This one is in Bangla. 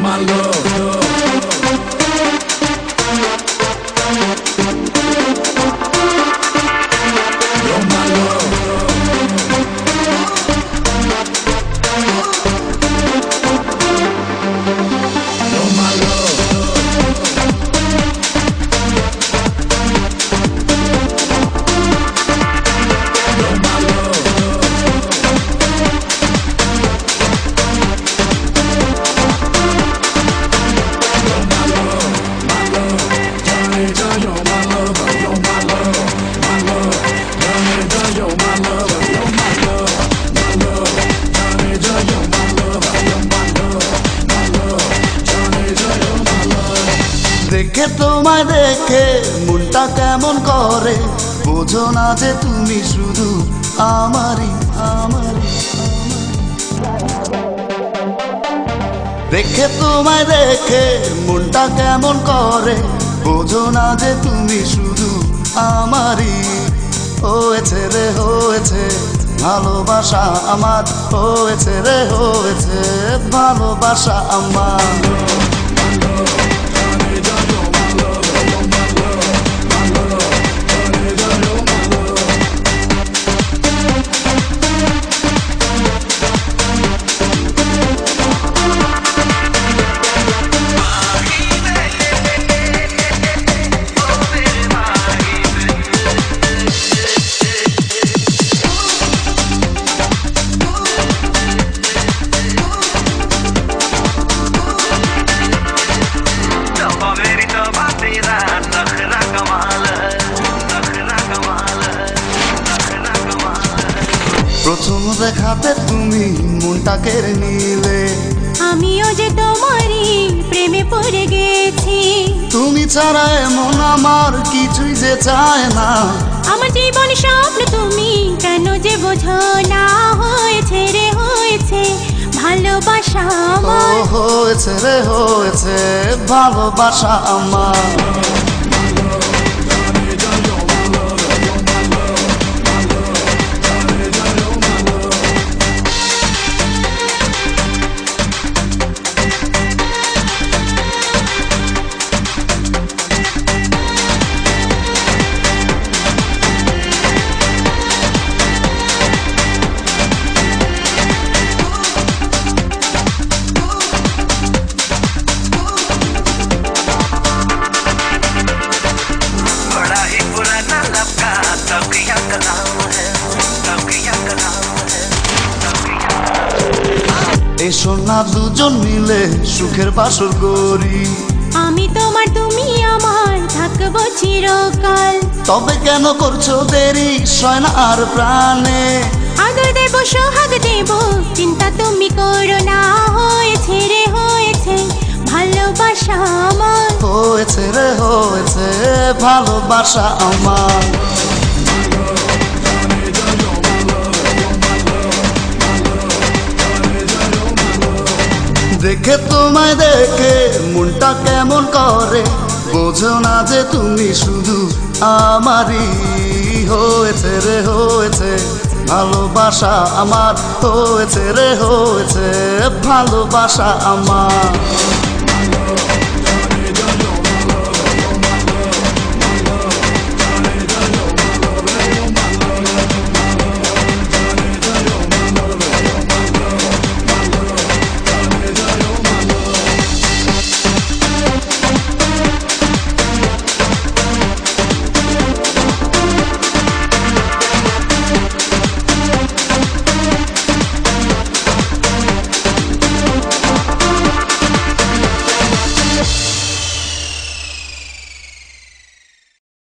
my love. You're my love. You're my love. দেখে তোমায় দেখে মনটা কেমন করে, বোঝো না যে তুমি শুধু আমারই আমারই। দেখে তোমায় দেখে মনটা কেমন করে, বোঝো না যে তুমি শুধু আমারই। হয়েছে রে হয়েছে ভালোবাসা আমার, হয়েছে রে হয়েছে ভালোবাসা আমার। প্রথম দেখাতে তুমি মনটা কেড়ে নিলে, আমিও যে তোমারই প্রেমে পড়ে গেছি। তুমি ছাড়া এমন আমার কিছুই যে চায় না, আমার জীবন স্বপ্ন তুমি কেন যে বোঝো না। হয়েছে রে হয়েছে ভালোবাসা আমার, হয়েছে রে হয়েছে ভালোবাসা আমার। এসো না দুজন মিলে সুখের বাসর করি, আমি তোমার তুমি আমার থাকবো চিরকাল। তবে কেন করছো দেরি সয় না আর প্রাণে, আদর দেব সোহাগ দেব চিন্তা তুমি করো না। হয়েছে রে হয়েছে ভালোবাসা আমার, হয়েছে রে হয়েছে ভালোবাসা আমার। দেখে তোমায় দেখে মনটা কেমন করে, বোঝো না যে তুমি শুধু আমারই। হয়েছে রে হয়েছে ভালোবাসা আমার, হয়েছে রে হয়েছে ভালোবাসা আমার।